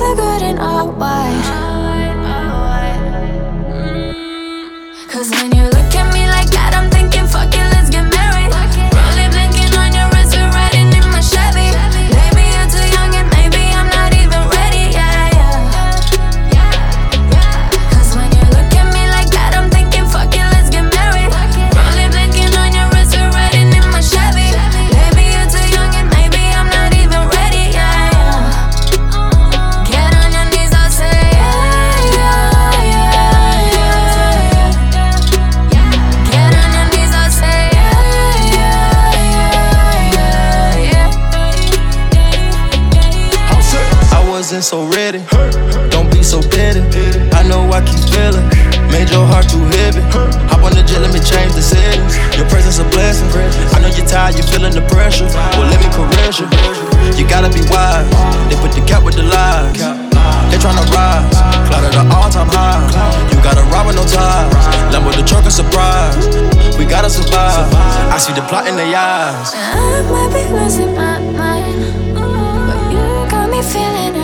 look good in all white. Cause when you look at me like that, I'm thinking, fuck it, let's get married. Rollie blinking on your wrist, we're riding in my Chevy. Maybe you're too young and maybe I'm not even ready, yeah, yeah. Cause when you look at me like that, I'm thinking, fuck it, let's get married. Rollie blinking on your wrist, we're riding in my Chevy. Maybe you're too young and maybe I'm not even ready, yeah, yeah. Get on your knees, I'll say, yeah, yeah, yeah, yeah. Get on your knees, I'll say, yeah, yeah, yeah, yeah. I wasn't so ready, don't be so petty. I know I keep feeling, made your heart too heavy. Hop on the jet, let me change the settings. Your presence a blessing. I know you're tired, you're feeling the pressure. Well, let me caress you. You gotta be wise. They put the cap with the lies. They tryna rise, cloud at an all-time high. You gotta ride with no ties. Lambo the truck a surprise. We gotta survive. I see the plot in their eyes. I might be losing my mind, but you got me feeling